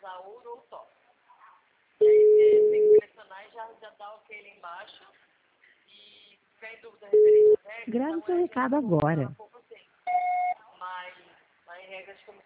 usar ouro ou top. E aí você tem que selecionar e já dá ok ali embaixo. E ficar em dúvida referente às regras. Grave seu recado agora.